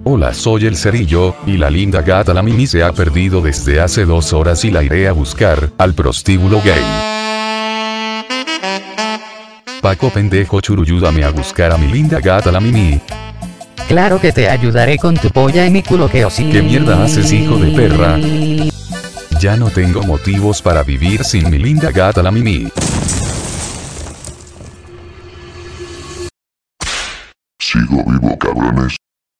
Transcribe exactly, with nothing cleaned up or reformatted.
Hola, soy el cerillo, y la linda gata la Mimi se ha perdido desde hace dos horas y la iré a buscar, al prostíbulo gay. Paco pendejo churu, ayúdame a buscar a mi linda gata la Mimi. Claro que te ayudaré con tu polla y mi culo que sí. ¿Qué mierda haces, hijo de perra? Ya no tengo motivos para vivir sin mi linda gata la Mimi. Sigo vivo, cabrones.